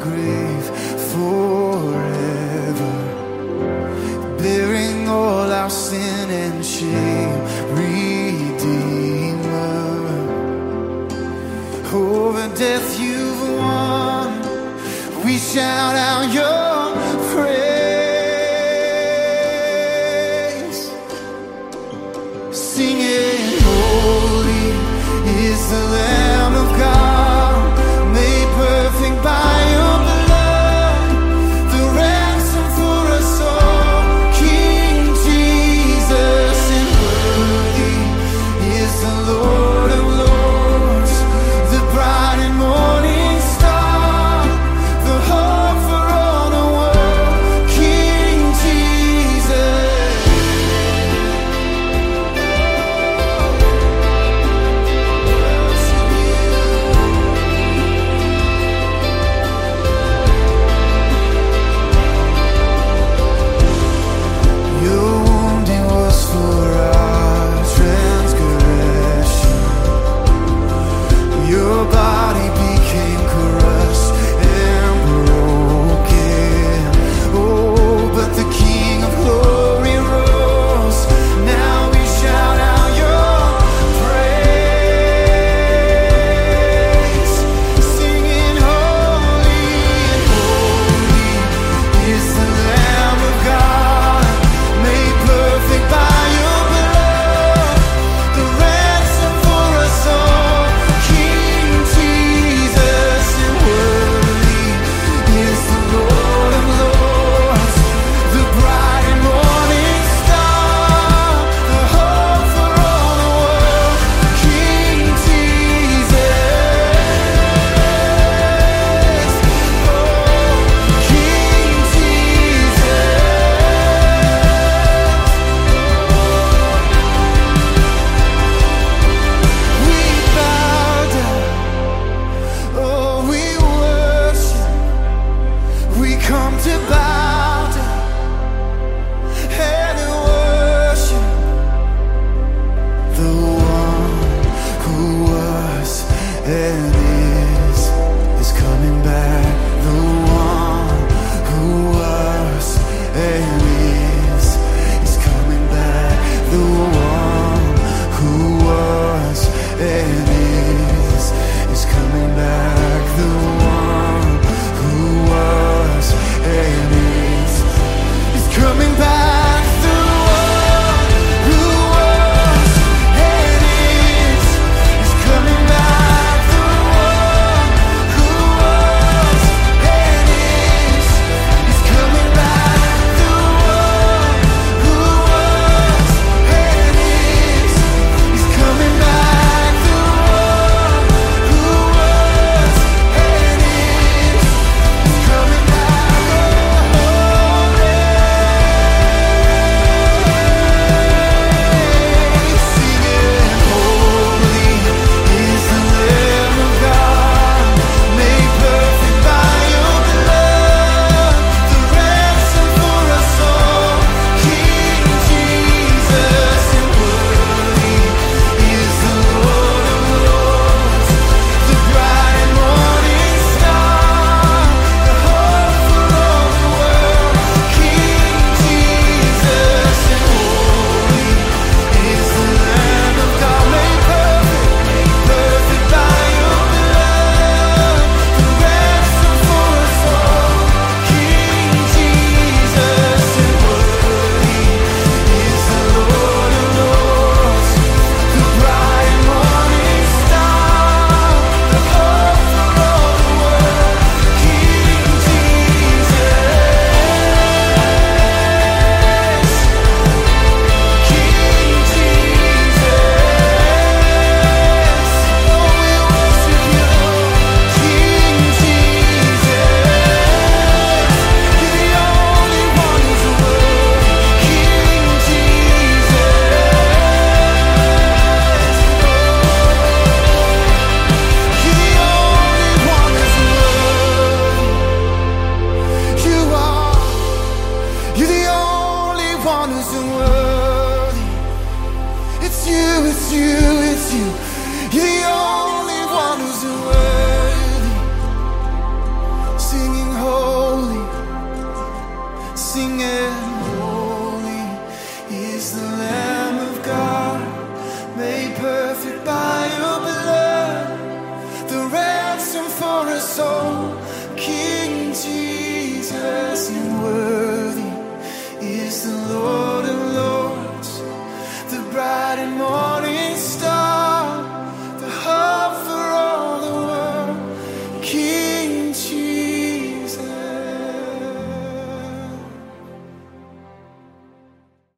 grave forever, bearing all our sin and shame. Redeemer, over death you've won. We shout out your praise, singing, holy is the Lamb of God, made perfect by your blood, the ransom for us all. King Jesus, and worthy is the Lord of Lords, the bright and morning star, the hope for all the world. King Jesus, your wounding was for our transgression, your body became crushed and broken. Oh, but the King of glory rose. Now we shout out your praise, singing, holy, holy is the Lamb of God, made perfect by your blood, the ransom for us all. King Jesus, and worthy is the Lord of Lords, the bright and morning star, the hope for all the world. King Jesus, oh, King Jesus. We bow down, oh, we worship, we come to bow down and worship the one who was and is coming back. The one who was and is coming back. The one who was and is coming back. The one who was and is coming back. The one who was and is coming back. The one who was and is coming back. The one who was and is coming back. The one who was and is coming back. Singing, holy is the Lamb of God, made perfect by your blood, the ransom for us all. King Jesus, and worthy is the Lord of Lords, the bright and morning star, the hope for all the world. King Jesus, and holy is the Lamb of God, made perfect by your blood, the ransom for us all. King Jesus, and worthy is the Lord of Lords, the bright and morning star, the hope for all the world. King You're the only one who's worthy. It's you, it's you, it's you. You're the only